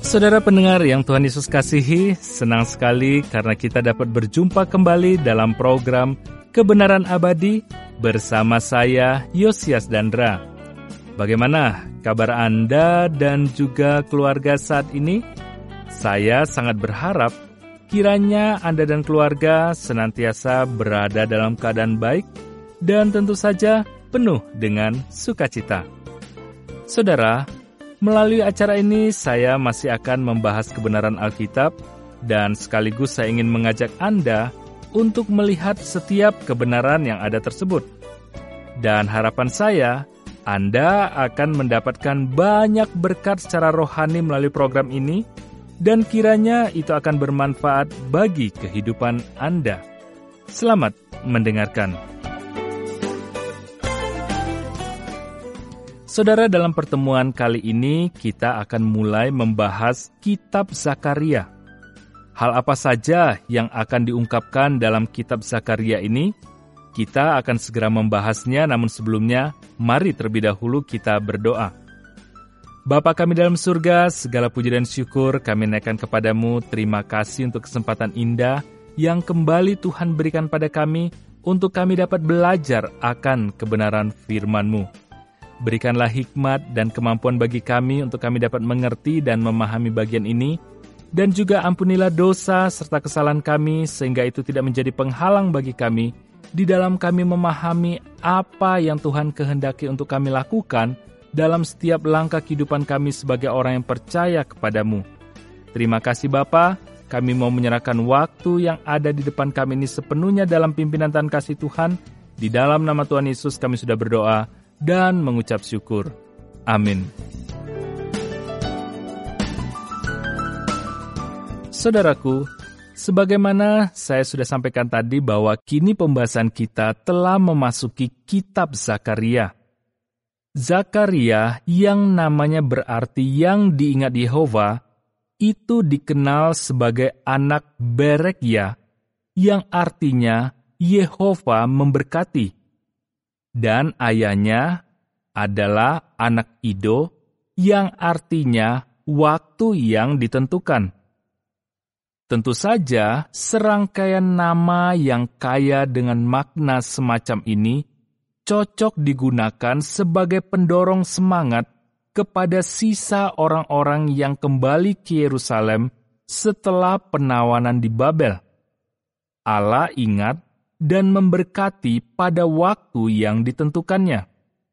Saudara pendengar yang Tuhan Yesus kasihi, senang sekali karena kita dapat berjumpa kembali dalam program Kebenaran Abadi bersama saya, Yosias Dandra. Bagaimana kabar Anda dan juga keluarga saat ini? Saya sangat berharap kiranya Anda dan keluarga senantiasa berada dalam keadaan baik dan tentu saja penuh dengan sukacita. Saudara, melalui acara ini saya masih akan membahas kebenaran Alkitab dan sekaligus saya ingin mengajak Anda untuk melihat setiap kebenaran yang ada tersebut. Dan harapan saya, Anda akan mendapatkan banyak berkat secara rohani melalui program ini dan kiranya itu akan bermanfaat bagi kehidupan Anda. Selamat mendengarkan. Saudara, dalam pertemuan kali ini kita akan mulai membahas Kitab Zakaria. Hal apa saja yang akan diungkapkan dalam Kitab Zakaria ini? Kita akan segera membahasnya, namun sebelumnya, mari terlebih dahulu kita berdoa. Bapa kami dalam surga, segala puji dan syukur kami naikkan kepadamu. Terima kasih untuk kesempatan indah yang kembali Tuhan berikan pada kami untuk kami dapat belajar akan kebenaran firman-Mu. Berikanlah hikmat dan kemampuan bagi kami untuk kami dapat mengerti dan memahami bagian ini, dan juga ampunilah dosa serta kesalahan kami sehingga itu tidak menjadi penghalang bagi kami di dalam kami memahami apa yang Tuhan kehendaki untuk kami lakukan dalam setiap langkah kehidupan kami sebagai orang yang percaya kepadamu. Terima kasih Bapa, kami mau menyerahkan waktu yang ada di depan kami ini sepenuhnya dalam pimpinan dan kasih Tuhan. Di dalam nama Tuhan Yesus kami sudah berdoa dan mengucap syukur. Amin. Saudaraku, sebagaimana saya sudah sampaikan tadi bahwa kini pembahasan kita telah memasuki Kitab Zakaria. Zakaria yang namanya berarti yang diingat Yehova, itu dikenal sebagai anak Berekia, yang artinya Yehova memberkati. Dan ayahnya adalah anak Ido, yang artinya waktu yang ditentukan. Tentu saja, serangkaian nama yang kaya dengan makna semacam ini cocok digunakan sebagai pendorong semangat kepada sisa orang-orang yang kembali ke Yerusalem setelah penawanan di Babel. Allah ingat dan memberkati pada waktu yang ditentukannya.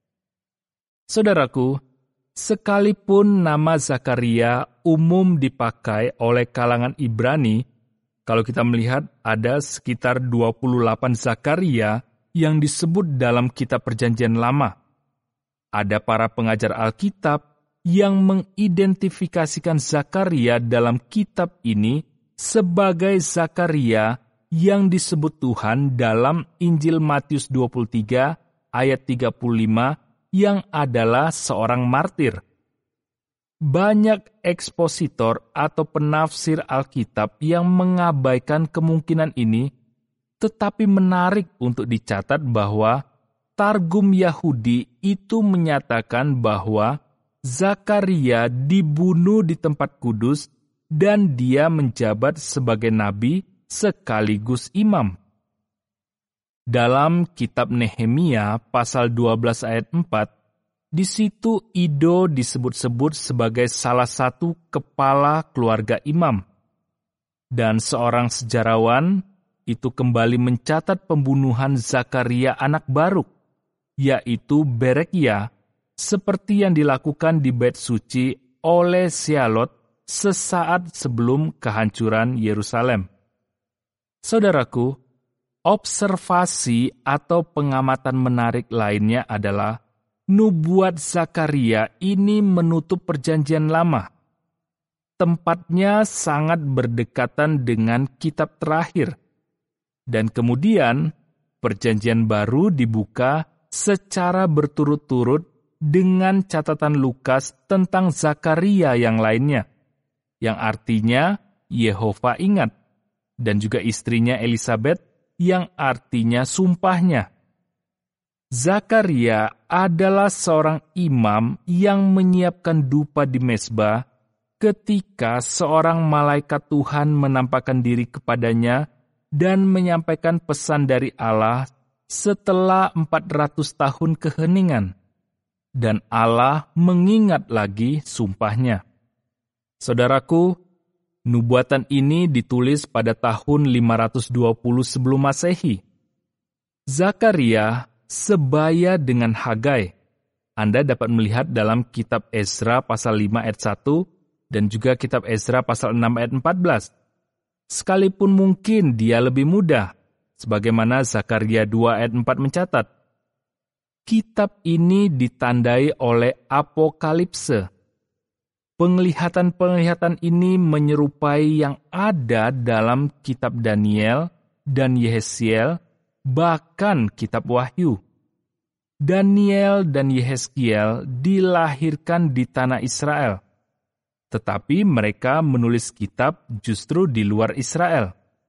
Saudaraku, sekalipun nama Zakaria umum dipakai oleh kalangan Ibrani, kalau kita melihat ada sekitar 28 Zakaria yang disebut dalam kitab Perjanjian Lama. Ada para pengajar Alkitab yang mengidentifikasikan Zakaria dalam kitab ini sebagai Zakaria yang disebut Tuhan dalam Injil Matius 23 ayat 35 yang adalah seorang martir. Banyak ekspositor atau penafsir Alkitab yang mengabaikan kemungkinan ini, tetapi menarik untuk dicatat bahwa Targum Yahudi itu menyatakan bahwa Zakaria dibunuh di tempat kudus dan dia menjabat sebagai nabi sekaligus imam. Dalam kitab Nehemia pasal 12 ayat 4, di situ Ido disebut-sebut sebagai salah satu kepala keluarga imam. Dan seorang sejarawan itu kembali mencatat pembunuhan Zakaria anak Baruk, yaitu Berekia, seperti yang dilakukan di Bait Suci oleh Sealot sesaat sebelum kehancuran Yerusalem. Saudaraku, observasi atau pengamatan menarik lainnya adalah nubuat Zakaria ini menutup Perjanjian Lama. Tempatnya sangat berdekatan dengan kitab terakhir. Dan kemudian, Perjanjian Baru dibuka secara berturut-turut dengan catatan Lukas tentang Zakaria yang lainnya, yang artinya Yehova ingat, dan juga istrinya Elisabet yang artinya sumpahnya. Zakaria adalah seorang imam yang menyiapkan dupa di mezbah ketika seorang malaikat Tuhan menampakkan diri kepadanya dan menyampaikan pesan dari Allah setelah 400 tahun keheningan. Dan Allah mengingat lagi sumpahnya. Saudaraku, nubuatan ini ditulis pada tahun 520 sebelum Masehi. Zakaria sebaya dengan Hagai. Anda dapat melihat dalam kitab Ezra pasal 5 ayat 1 dan juga kitab Ezra pasal 6 ayat 14. Sekalipun mungkin dia lebih muda, sebagaimana Zakaria 2 ayat 4 mencatat. Kitab ini ditandai oleh apokalipse. Penglihatan-penglihatan ini menyerupai yang ada dalam kitab Daniel dan Yehezkiel, bahkan kitab Wahyu. Daniel dan Yehezkiel dilahirkan di tanah Israel, tetapi mereka menulis kitab justru di luar Israel.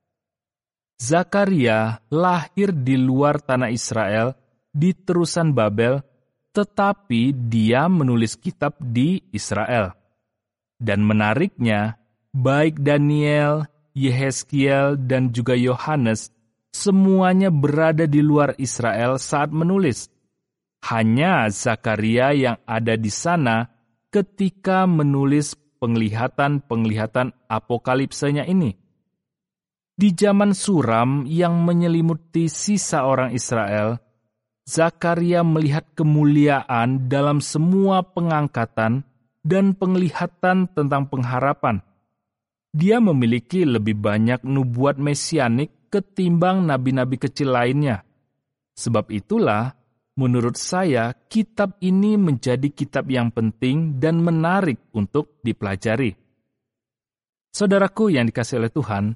Zakaria lahir di luar tanah Israel, di terusan Babel, tetapi dia menulis kitab di Israel. Dan menariknya, baik Daniel, Yehezkiel, dan juga Yohanes, semuanya berada di luar Israel saat menulis. Hanya Zakaria yang ada di sana ketika menulis penglihatan-penglihatan apokalipsenya ini. Di zaman suram yang menyelimuti sisa orang Israel, Zakaria melihat kemuliaan dalam semua pengangkatan dan penglihatan tentang pengharapan. Dia memiliki lebih banyak nubuat mesianik ketimbang nabi-nabi kecil lainnya. Sebab itulah, menurut saya, kitab ini menjadi kitab yang penting dan menarik untuk dipelajari. Saudaraku yang dikasihi oleh Tuhan,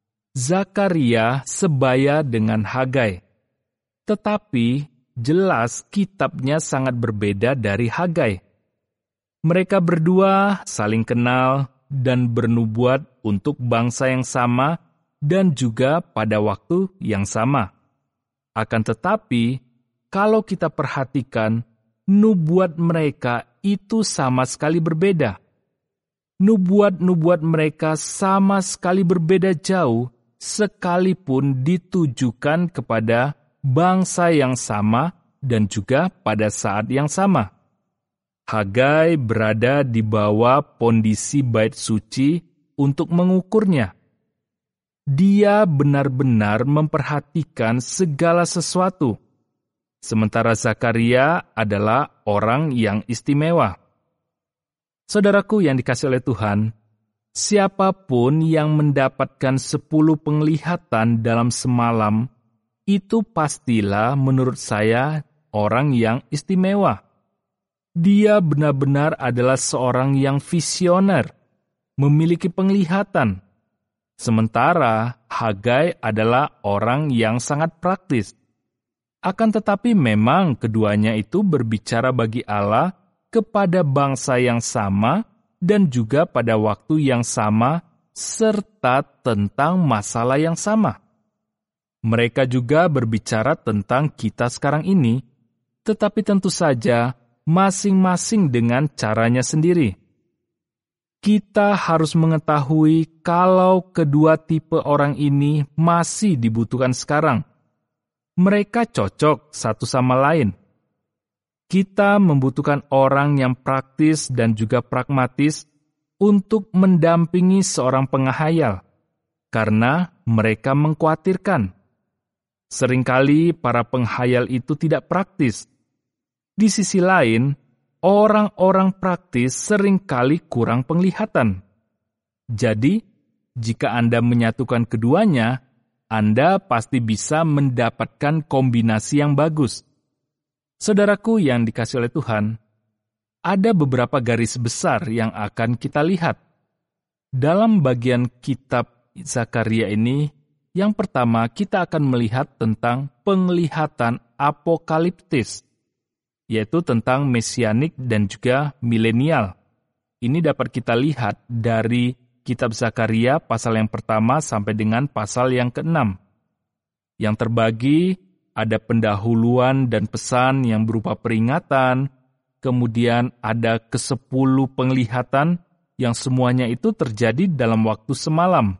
Zakaria sebaya dengan Hagai. Tetapi, jelas kitabnya sangat berbeda dari Hagai. Mereka berdua saling kenal dan bernubuat untuk bangsa yang sama dan juga pada waktu yang sama. Akan tetapi, kalau kita perhatikan, nubuat mereka itu sama sekali berbeda. Nubuat-nubuat mereka sama sekali berbeda jauh, sekalipun ditujukan kepada bangsa yang sama dan juga pada saat yang sama. Hagai berada di bawah pondisi bait suci untuk mengukurnya. Dia benar-benar memperhatikan segala sesuatu. Sementara Zakaria adalah orang yang istimewa. Saudaraku yang dikasihi oleh Tuhan, siapapun yang mendapatkan 10 penglihatan dalam semalam, itu pastilah menurut saya orang yang istimewa. Dia benar-benar adalah seorang yang visioner, memiliki penglihatan. Sementara Hagai adalah orang yang sangat praktis. Akan tetapi memang keduanya itu berbicara bagi Allah kepada bangsa yang sama dan juga pada waktu yang sama serta tentang masalah yang sama. Mereka juga berbicara tentang kita sekarang ini, tetapi tentu saja masing-masing dengan caranya sendiri. Kita harus mengetahui kalau kedua tipe orang ini masih dibutuhkan sekarang. Mereka cocok satu sama lain. Kita membutuhkan orang yang praktis dan juga pragmatis untuk mendampingi seorang penghayal, karena mereka mengkhawatirkan. Seringkali para penghayal itu tidak praktis. Di sisi lain, orang-orang praktis seringkali kurang penglihatan. Jadi, jika Anda menyatukan keduanya, Anda pasti bisa mendapatkan kombinasi yang bagus. Saudaraku yang dikasihi oleh Tuhan, ada beberapa garis besar yang akan kita lihat. Dalam bagian kitab Zakaria ini, yang pertama kita akan melihat tentang penglihatan apokaliptis, yaitu tentang mesianik dan juga milenial. Ini dapat kita lihat dari kitab Zakaria pasal yang pertama sampai dengan pasal yang ke-6. Yang terbagi ada pendahuluan dan pesan yang berupa peringatan, kemudian ada ke-10 penglihatan, yang semuanya itu terjadi dalam waktu semalam.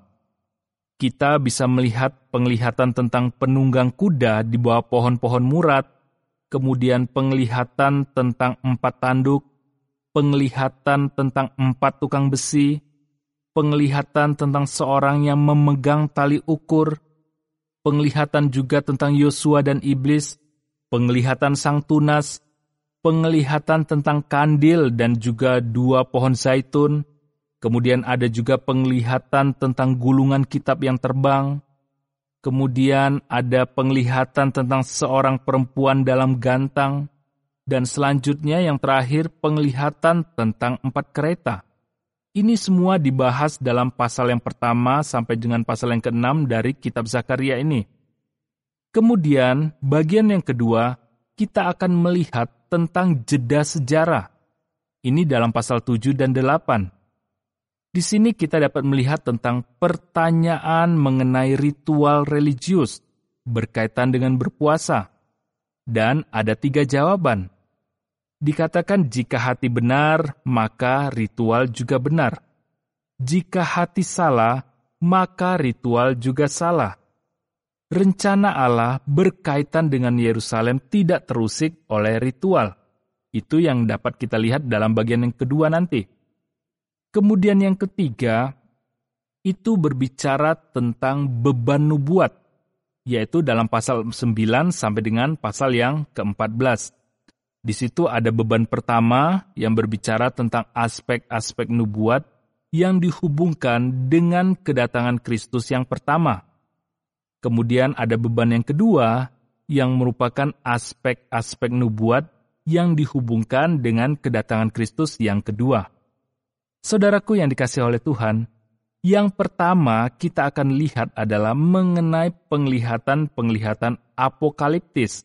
Kita bisa melihat penglihatan tentang penunggang kuda di bawah pohon-pohon murat, kemudian penglihatan tentang 4 tanduk, penglihatan tentang 4 tukang besi, penglihatan tentang seorang yang memegang tali ukur, penglihatan juga tentang Yosua dan iblis, penglihatan sang tunas, penglihatan tentang kandil dan juga 2 pohon zaitun, kemudian ada juga penglihatan tentang gulungan kitab yang terbang, kemudian ada penglihatan tentang seorang perempuan dalam gantang, dan selanjutnya yang terakhir penglihatan tentang 4 kereta. Ini semua dibahas dalam pasal yang pertama sampai dengan pasal yang ke-6 dari kitab Zakaria ini. Kemudian bagian yang kedua, kita akan melihat tentang jeda sejarah. Ini dalam pasal 7 dan 8. Di sini kita dapat melihat tentang pertanyaan mengenai ritual religius berkaitan dengan berpuasa. Dan ada 3 jawaban. Dikatakan jika hati benar, maka ritual juga benar. Jika hati salah, maka ritual juga salah. Rencana Allah berkaitan dengan Yerusalem tidak terusik oleh ritual. Itu yang dapat kita lihat dalam bagian yang kedua nanti. Kemudian yang ketiga, itu berbicara tentang beban nubuat, yaitu dalam pasal 9 sampai dengan pasal yang ke-14. Di situ ada beban pertama yang berbicara tentang aspek-aspek nubuat yang dihubungkan dengan kedatangan Kristus yang pertama. Kemudian ada beban yang kedua yang merupakan aspek-aspek nubuat yang dihubungkan dengan kedatangan Kristus yang kedua. Saudaraku yang dikasihi oleh Tuhan, yang pertama kita akan lihat adalah mengenai penglihatan-penglihatan apokaliptis.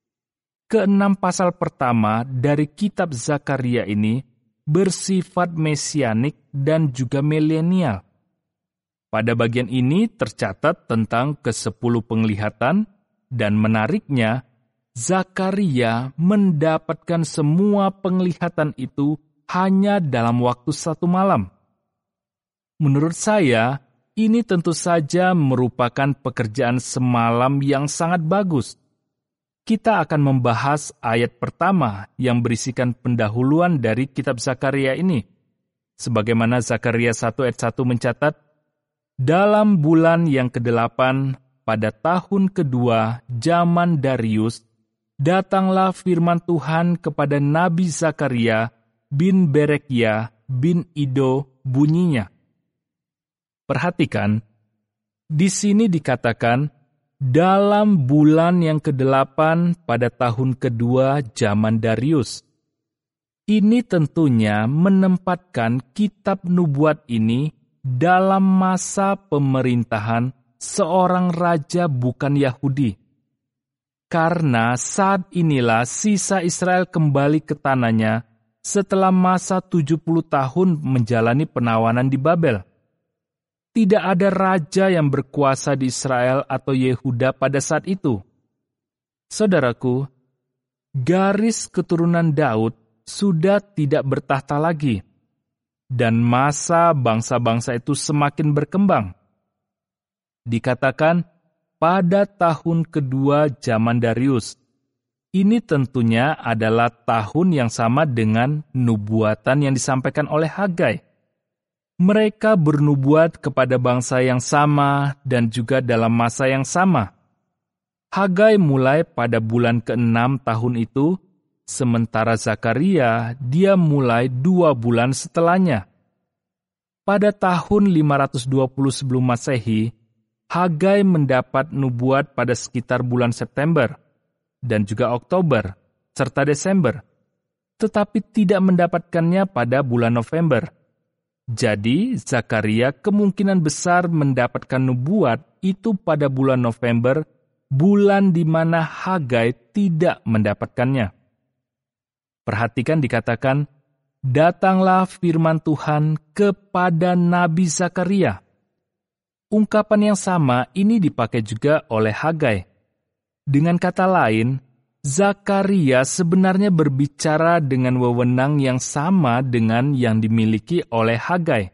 Ke-6 pasal pertama dari kitab Zakaria ini bersifat mesianik dan juga milenial. Pada bagian ini tercatat tentang ke-10 penglihatan dan menariknya, Zakaria mendapatkan semua penglihatan itu hanya dalam waktu 1 malam. Menurut saya, ini tentu saja merupakan pekerjaan semalam yang sangat bagus. Kita akan membahas ayat pertama yang berisikan pendahuluan dari kitab Zakaria ini. Sebagaimana Zakaria 1 ayat 1 mencatat, dalam bulan yang ke-8, pada tahun kedua zaman Darius, datanglah firman Tuhan kepada Nabi Zakaria bin Berekia bin Ido bunyinya. Perhatikan, di sini dikatakan, dalam bulan yang ke-8 pada tahun kedua zaman Darius. Ini tentunya menempatkan kitab nubuat ini dalam masa pemerintahan seorang raja bukan Yahudi. Karena saat inilah sisa Israel kembali ke tanahnya setelah masa 70 tahun menjalani penawanan di Babel. Tidak ada raja yang berkuasa di Israel atau Yehuda pada saat itu. Saudaraku, garis keturunan Daud sudah tidak bertahta lagi. Dan masa bangsa-bangsa itu semakin berkembang. Dikatakan pada tahun kedua zaman Darius. Ini tentunya adalah tahun yang sama dengan nubuatan yang disampaikan oleh Hagai. Mereka bernubuat kepada bangsa yang sama dan juga dalam masa yang sama. Hagai mulai pada bulan ke-6 tahun itu, sementara Zakaria dia mulai 2 bulan setelahnya. Pada tahun 520 sebelum Masehi, Hagai mendapat nubuat pada sekitar bulan September dan juga Oktober serta Desember, tetapi tidak mendapatkannya pada bulan November. Jadi, Zakaria kemungkinan besar mendapatkan nubuat itu pada bulan November, bulan di mana Hagai tidak mendapatkannya. Perhatikan dikatakan, datanglah firman Tuhan kepada Nabi Zakaria. Ungkapan yang sama ini dipakai juga oleh Hagai. Dengan kata lain, Zakaria sebenarnya berbicara dengan wewenang yang sama dengan yang dimiliki oleh Hagai.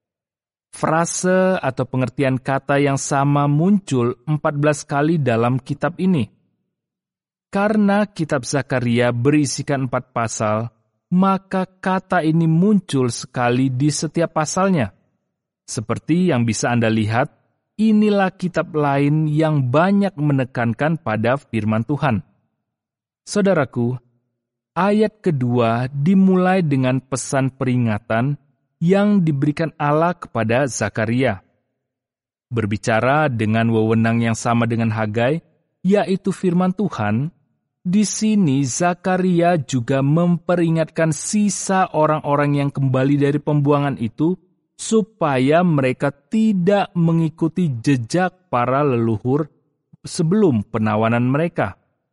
Frase atau pengertian kata yang sama muncul 14 kali dalam kitab ini. Karena kitab Zakaria berisikan 4 pasal, maka kata ini muncul sekali di setiap pasalnya. Seperti yang bisa Anda lihat, inilah kitab lain yang banyak menekankan pada firman Tuhan. Saudaraku, ayat kedua dimulai dengan pesan peringatan yang diberikan Allah kepada Zakaria. Berbicara dengan wewenang yang sama dengan Hagai, yaitu firman Tuhan, di sini Zakaria juga memperingatkan sisa orang-orang yang kembali dari pembuangan itu supaya mereka tidak mengikuti jejak para leluhur sebelum penawanan mereka.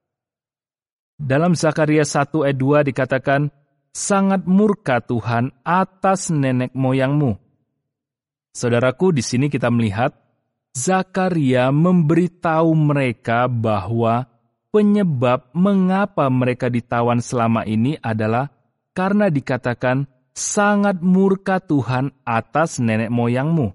Dalam Zakaria 1 ayat 2 dikatakan, sangat murka Tuhan atas nenek moyangmu. Saudaraku, di sini kita melihat Zakaria memberitahu mereka bahwa penyebab mengapa mereka ditawan selama ini adalah karena dikatakan sangat murka Tuhan atas nenek moyangmu.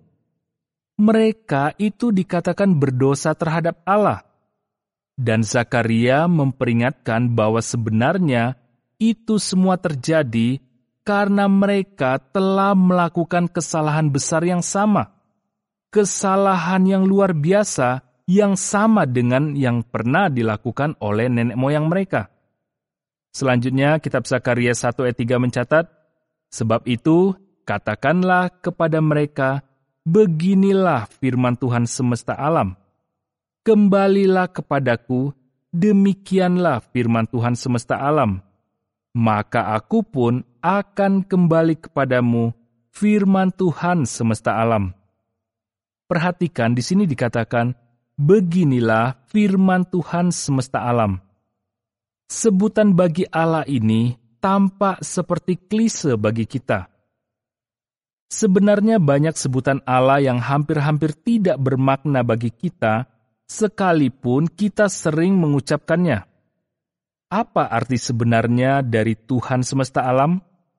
Mereka itu dikatakan berdosa terhadap Allah. Dan Zakaria memperingatkan bahwa sebenarnya itu semua terjadi karena mereka telah melakukan kesalahan besar yang sama. Kesalahan yang luar biasa yang sama dengan yang pernah dilakukan oleh nenek moyang mereka. Selanjutnya, kitab Zakaria 1 ayat 3 mencatat, sebab itu, katakanlah kepada mereka, beginilah firman Tuhan semesta alam. Kembalilah kepadaku, demikianlah firman Tuhan semesta alam. Maka aku pun akan kembali kepadamu, firman Tuhan semesta alam. Perhatikan di sini dikatakan, beginilah firman Tuhan semesta alam. Sebutan bagi Allah ini tampak seperti klise bagi kita. Sebenarnya banyak sebutan Allah yang hampir-hampir tidak bermakna bagi kita, sekalipun kita sering mengucapkannya. Apa arti sebenarnya dari Tuhan semesta alam?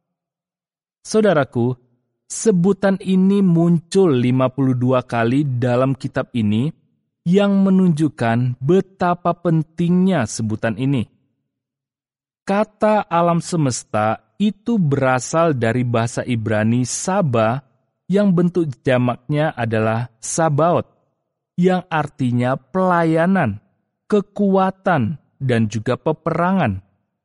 Saudaraku, sebutan ini muncul 52 kali dalam kitab ini yang menunjukkan betapa pentingnya sebutan ini. Kata alam semesta itu berasal dari bahasa Ibrani Saba yang bentuk jamaknya adalah Sabaoth, yang artinya pelayanan, kekuatan, dan juga peperangan.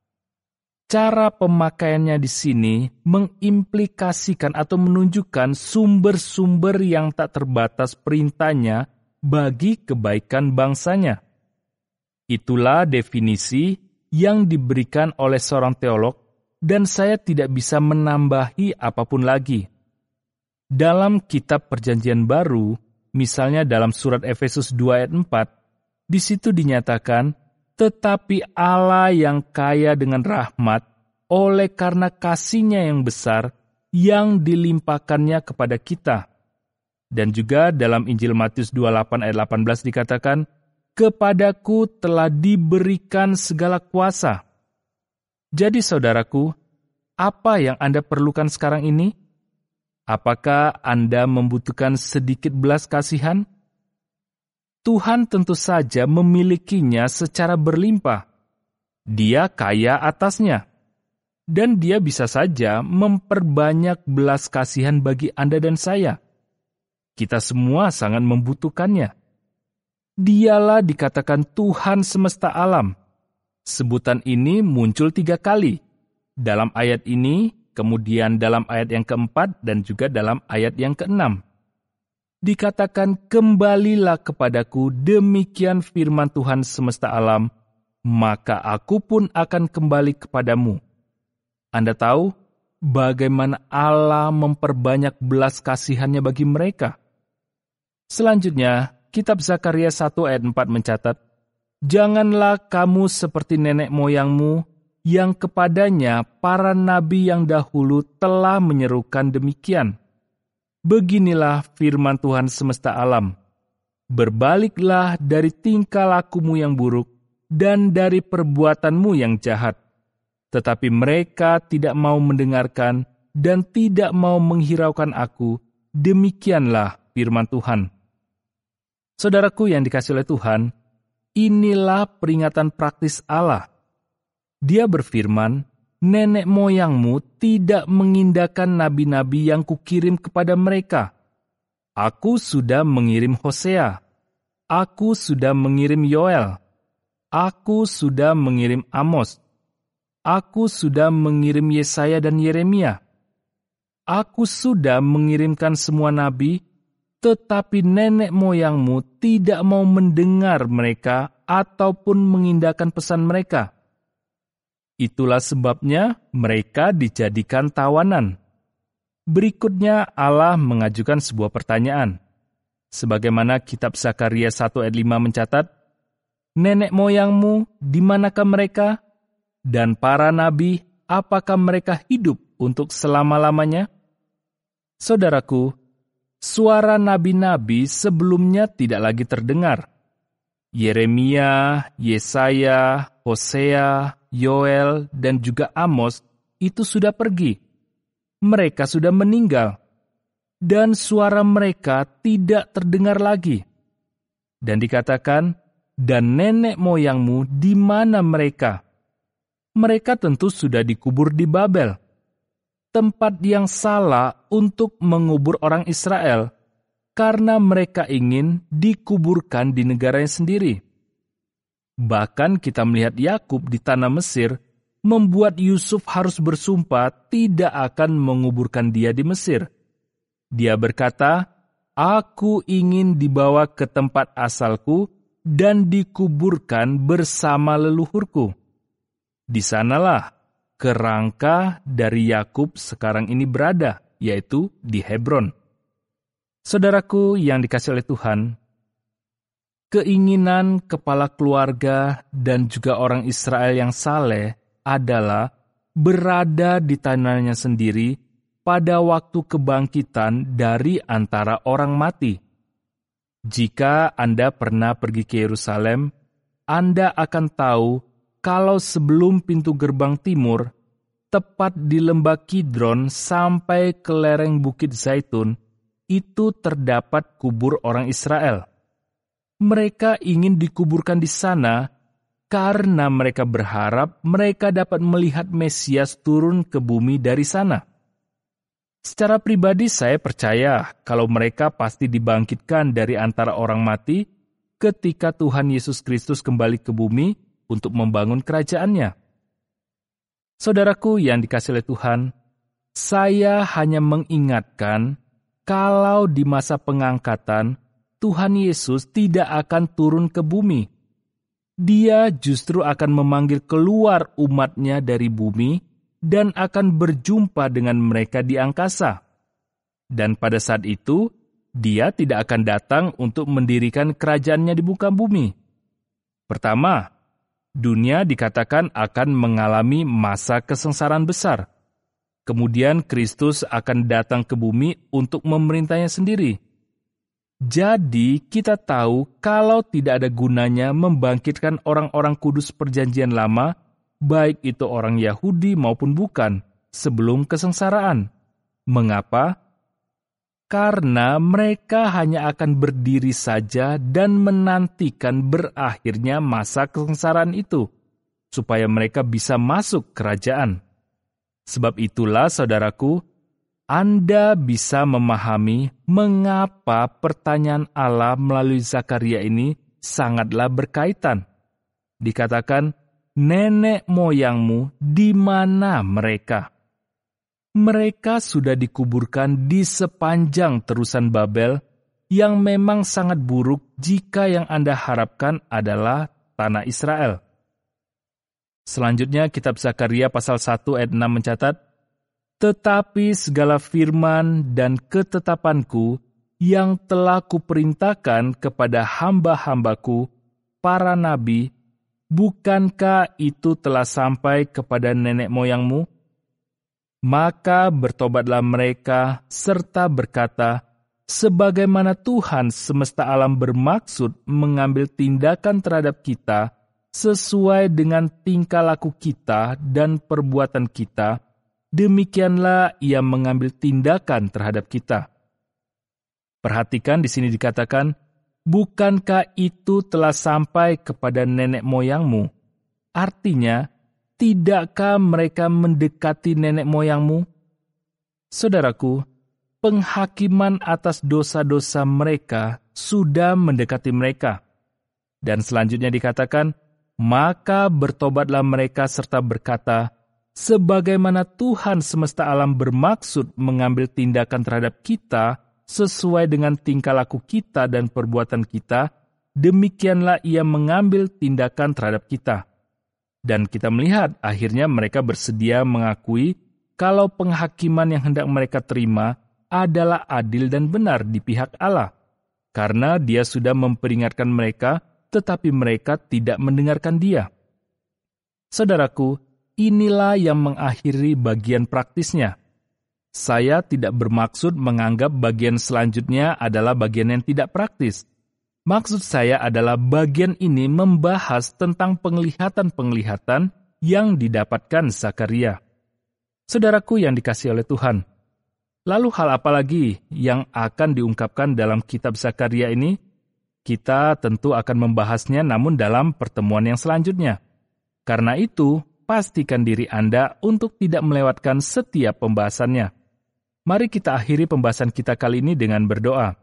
Cara pemakaiannya di sini mengimplikasikan atau menunjukkan sumber-sumber yang tak terbatas perintahnya bagi kebaikan bangsanya. Itulah definisi yang diberikan oleh seorang teolog, dan saya tidak bisa menambahi apapun lagi. Dalam kitab Perjanjian Baru, misalnya dalam surat Efesus 2 ayat 4, di situ dinyatakan, tetapi Allah yang kaya dengan rahmat, oleh karena kasih-Nya yang besar, yang dilimpahkannya kepada kita. Dan juga dalam Injil Matius 28 ayat 18 dikatakan, kepadaku telah diberikan segala kuasa. Jadi saudaraku, apa yang Anda perlukan sekarang ini? Apakah Anda membutuhkan sedikit belas kasihan? Tuhan tentu saja memilikinya secara berlimpah. Dia kaya atasnya. Dan Dia bisa saja memperbanyak belas kasihan bagi Anda dan saya. Kita semua sangat membutuhkannya. Dialah dikatakan Tuhan semesta alam. Sebutan ini muncul 3 kali. Dalam ayat ini, kemudian dalam ayat yang keempat, dan juga dalam ayat yang keenam. Dikatakan, kembalilah kepadaku, demikian firman Tuhan semesta alam, maka aku pun akan kembali kepadamu. Anda tahu bagaimana Allah memperbanyak belas kasihannya bagi mereka? Selanjutnya, kitab Zakaria 1 ayat 4 mencatat, janganlah kamu seperti nenek moyangmu, yang kepadanya para nabi yang dahulu telah menyerukan demikian. Beginilah firman Tuhan semesta alam. Berbaliklah dari tingkah lakumu yang buruk, dan dari perbuatanmu yang jahat. Tetapi mereka tidak mau mendengarkan dan tidak mau menghiraukan aku. Demikianlah firman Tuhan. Saudaraku yang dikasihi oleh Tuhan, inilah peringatan praktis Allah. Dia berfirman, nenek moyangmu tidak mengindahkan nabi-nabi yang kukirim kepada mereka. Aku sudah mengirim Hosea. Aku sudah mengirim Yoel. Aku sudah mengirim Amos. Aku sudah mengirim Yesaya dan Yeremia. Aku sudah mengirimkan semua nabi, tetapi nenek moyangmu tidak mau mendengar mereka ataupun mengindahkan pesan mereka. Itulah sebabnya mereka dijadikan tawanan. Berikutnya Allah mengajukan sebuah pertanyaan. Sebagaimana kitab Zakaria 1 ayat 5 mencatat, nenek moyangmu di manakah mereka? Dan para nabi, apakah mereka hidup untuk selama-lamanya? Saudaraku, suara nabi-nabi sebelumnya tidak lagi terdengar. Yeremia, Yesaya, Hosea, Yoel, dan juga Amos itu sudah pergi. Mereka sudah meninggal. Dan suara mereka tidak terdengar lagi. Dan dikatakan, dan nenek moyangmu di mana mereka? Mereka tentu sudah dikubur di Babel, tempat yang salah untuk mengubur orang Israel, karena mereka ingin dikuburkan di negaranya sendiri. Bahkan kita melihat Yakub di tanah Mesir, membuat Yusuf harus bersumpah tidak akan menguburkan dia di Mesir. Dia berkata, aku ingin dibawa ke tempat asalku dan dikuburkan bersama leluhurku. Di sanalah kerangka dari Yakub sekarang ini berada, yaitu di Hebron. Saudaraku yang dikasihi oleh Tuhan, keinginan kepala keluarga dan juga orang Israel yang saleh adalah berada di tanahnya sendiri pada waktu kebangkitan dari antara orang mati. Jika Anda pernah pergi ke Yerusalem, Anda akan tahu kalau sebelum pintu gerbang timur, tepat di lembah Kidron sampai ke lereng Bukit Zaitun, itu terdapat kubur orang Israel. Mereka ingin dikuburkan di sana karena mereka berharap mereka dapat melihat Mesias turun ke bumi dari sana. Secara pribadi saya percaya kalau mereka pasti dibangkitkan dari antara orang mati ketika Tuhan Yesus Kristus kembali ke bumi untuk membangun kerajaannya. Saudaraku yang dikasihi oleh Tuhan, saya hanya mengingatkan kalau di masa pengangkatan, Tuhan Yesus tidak akan turun ke bumi. Dia justru akan memanggil keluar umatnya dari bumi dan akan berjumpa dengan mereka di angkasa. Dan pada saat itu, dia tidak akan datang untuk mendirikan kerajaannya di muka bumi. Pertama, dunia dikatakan akan mengalami masa kesengsaraan besar. Kemudian Kristus akan datang ke bumi untuk memerintahnya sendiri. Jadi kita tahu kalau tidak ada gunanya membangkitkan orang-orang kudus perjanjian lama, baik itu orang Yahudi maupun bukan, sebelum kesengsaraan. Mengapa? Karena mereka hanya akan berdiri saja dan menantikan berakhirnya masa kesengsaraan itu, supaya mereka bisa masuk kerajaan. Sebab itulah, saudaraku, Anda bisa memahami mengapa pertanyaan Allah melalui Zakaria ini sangatlah berkaitan. Dikatakan, nenek moyangmu di mana mereka? Mereka sudah dikuburkan di sepanjang terusan Babel yang memang sangat buruk jika yang Anda harapkan adalah tanah Israel. Selanjutnya kitab Zakaria pasal 1 ayat 6 mencatat, tetapi segala firman dan ketetapanku yang telah kuperintahkan kepada hamba-hambaku, para nabi, bukankah itu telah sampai kepada nenek moyangmu? Maka bertobatlah mereka serta berkata, sebagaimana Tuhan semesta alam bermaksud mengambil tindakan terhadap kita, sesuai dengan tingkah laku kita dan perbuatan kita, demikianlah Ia mengambil tindakan terhadap kita. Perhatikan di sini dikatakan, bukankah itu telah sampai kepada nenek moyangmu? Artinya, tidakkah mereka mendekati nenek moyangmu? Saudaraku, penghakiman atas dosa-dosa mereka sudah mendekati mereka. Dan selanjutnya dikatakan, maka bertobatlah mereka serta berkata, sebagaimana Tuhan semesta alam bermaksud mengambil tindakan terhadap kita sesuai dengan tingkah laku kita dan perbuatan kita, demikianlah Ia mengambil tindakan terhadap kita. Dan kita melihat akhirnya mereka bersedia mengakui kalau penghakiman yang hendak mereka terima adalah adil dan benar di pihak Allah, karena Dia sudah memperingatkan mereka, tetapi mereka tidak mendengarkan Dia. Saudaraku, inilah yang mengakhiri bagian praktisnya. Saya tidak bermaksud menganggap bagian selanjutnya adalah bagian yang tidak praktis. Maksud saya adalah bagian ini membahas tentang penglihatan-penglihatan yang didapatkan Zakaria. Saudaraku yang dikasihi oleh Tuhan, lalu hal apa lagi yang akan diungkapkan dalam kitab Zakaria ini? Kita tentu akan membahasnya namun dalam pertemuan yang selanjutnya. Karena itu, pastikan diri Anda untuk tidak melewatkan setiap pembahasannya. Mari kita akhiri pembahasan kita kali ini dengan berdoa.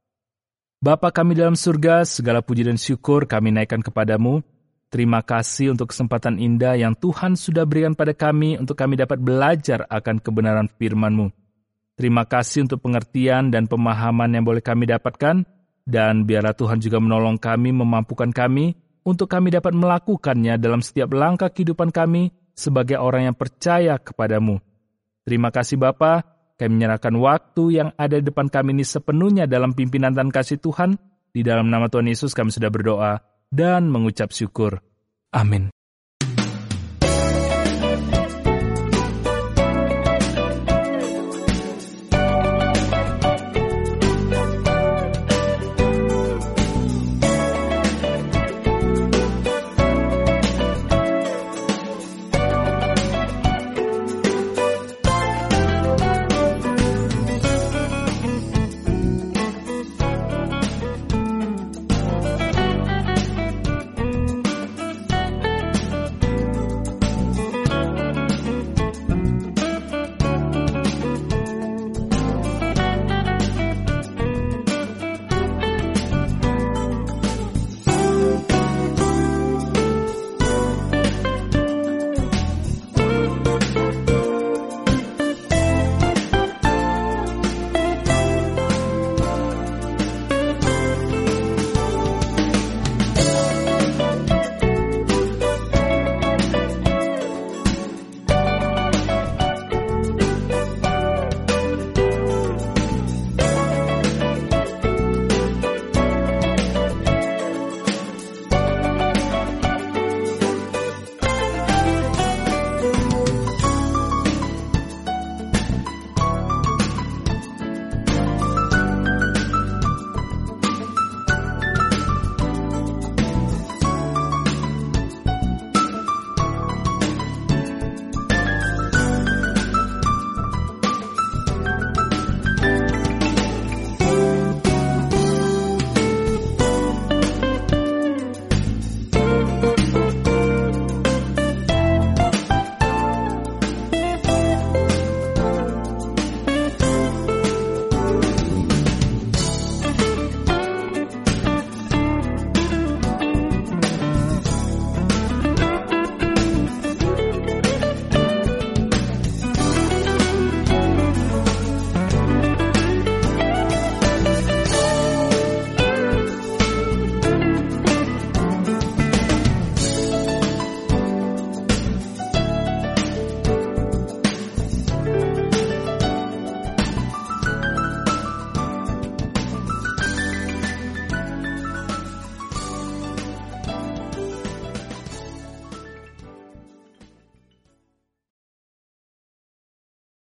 Bapa kami dalam surga, segala puji dan syukur kami naikkan kepadamu. Terima kasih untuk kesempatan indah yang Tuhan sudah berikan pada kami untuk kami dapat belajar akan kebenaran firman-Mu. Terima kasih untuk pengertian dan pemahaman yang boleh kami dapatkan, dan biarlah Tuhan juga menolong kami, memampukan kami, untuk kami dapat melakukannya dalam setiap langkah kehidupan kami sebagai orang yang percaya kepadamu. Terima kasih Bapa, kami menyerahkan waktu yang ada di depan kami ini sepenuhnya dalam pimpinan dan kasih Tuhan. Di dalam nama Tuhan Yesus kami sudah berdoa dan mengucap syukur. Amin.